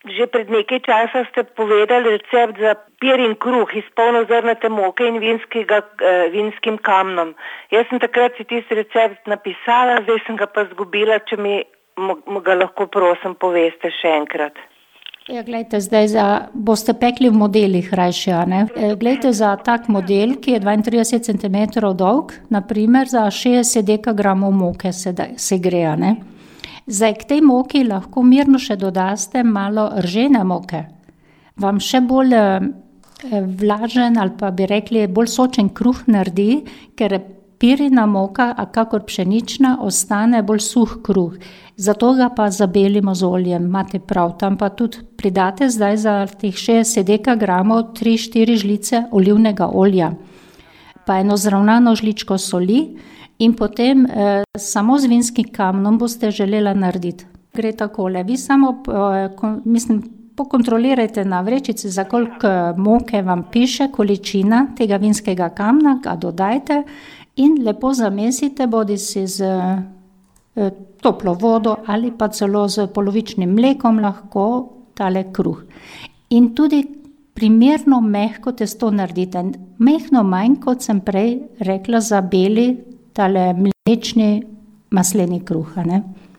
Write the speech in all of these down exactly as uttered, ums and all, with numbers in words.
Že pred nekaj časa ste povedali recept za pirin kruh iz polnozrnate moke in vinskega, eh, vinskim kamnom. Jaz sem takrat si tisti recept napisala, zdaj sem ga pa zgubila, če mi ga lahko prosim poveste še enkrat. Ja, glejte, zdaj za, boste pekli v modelih rajše, a ne? E, glejte, za tak model, ki je dvaintrideset centimetrov dolg, naprimer za šestdeset dekagramov moke se, da, se gre, a ne? Zdaj, k tej moki lahko mirno še dodaste malo ržene moke. Vam še bolj eh, vlažen ali pa bi rekli bolj sočen kruh naredi, ker pirina moka, a kakor pšenična, ostane bolj suh kruh. Zato ga pa zabelimo z oljem, imate prav. Tam pa tudi pridate zdaj za teh šestdeset dekagramov tri štiri žlice olivnega olja, pa eno zravnano žličko soli. In potem eh, samo z vinskim kamnom boste želela narediti. Gre takole, vi samo eh, kon, mislim, pokontrolirajte na vrečici, za koliko moke vam piše količina tega vinskega kamna, ga dodajte in lepo zamesite, bodi si z eh, toplo vodo ali pa celo z polovičnim mlekom lahko tale kruh. In tudi primerno mehko testo naredite. Mehno manj, kot sem prej rekla, za beli tale mlečni masleni kruh, ne?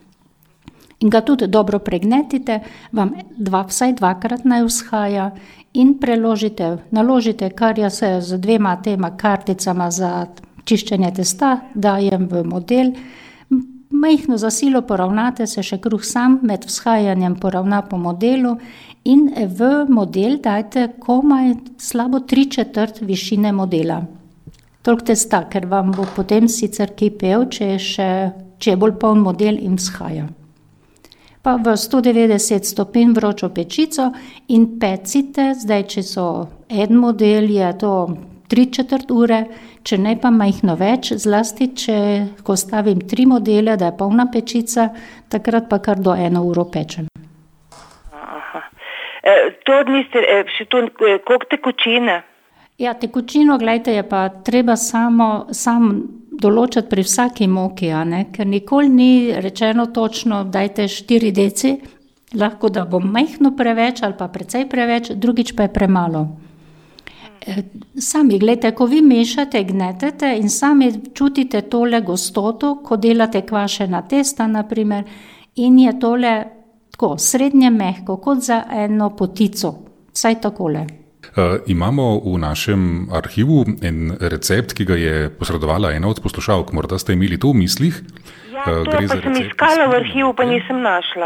In ga tudi dobro pregnetite, vam dva, vsaj dvakrat naj vzhaja in preložite, naložite kar jaz se z dvema tema karticama za čiščenje testa dajem v model. Majhno za silo poravnate, se še kruh sam med vzhajanjem poravna po modelu in v model dajte komaj slabo tri četrt višine modela. Toliko testa, ker vam bo potem sicer kipel, če je, še, če je bolj poln model in vzhaja. Pa v sto devetdeset stopinj vročo pečico in pecite, zdaj če so en model, je to tri četrt ure, če ne pa majhno več, zlasti če ko stavim tri modele, da je polna pečica, takrat pa kar do eno uro pečem. Aha. E, to niste, e, še to, e, koliko tekočine? Ja, tekočino, gledajte, je pa treba samo, sam določati pri vsaki moki, a ne? Ker nikoli ni rečeno točno, dajte štiri deci, lahko da bo majhno preveč ali pa precej preveč, drugič pa je premalo. E, sami, gledajte, ko vi mešate, gnetete in sami čutite tole gostoto, ko delate kvašena testa, naprimer, in je tole tako srednje mehko, kot za eno potico, vsaj takole. Uh, imamo v našem arhivu en recept, ki ga je posredovala ena od poslušalk. Morda ste imeli to v mislih? Ja, to uh, pa sem iskala v arhivu, pa nisem našla.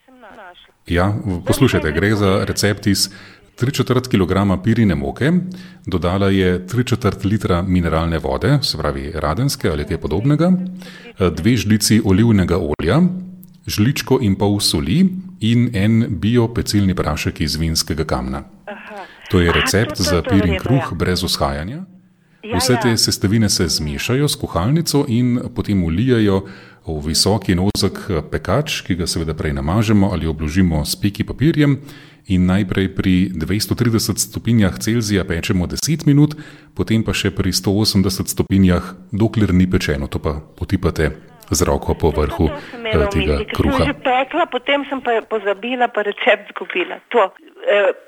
Ja, poslušajte, gre za recept iz tri četrt kilograma pirine moke, dodala je tri četrt litra mineralne vode, se pravi radenske ali kaj podobnega, dve žlici olivnega olja, žličko in pol soli in en biopecilni prašek iz vinskega kamna. Aha. To je recept Aha, to, to, za to pirin vredno, kruh ja. brez vzhajanja. Ja, Vse te ja. sestavine se zmešajo s kuhalnico in potem ulijajo v visoki in ozek pekač, ki ga seveda prej namažemo ali obložimo s peki papirjem in najprej pri dvesto trideset stopinjah Celzija pečemo deset minut, potem pa še pri sto osemdeset stopinjah, dokler ni pečeno, to pa potipate z roko po vrhu tega kruha. Ker sem že pekla, potem sem pa pozabila, pa recept zgubila. To, eh,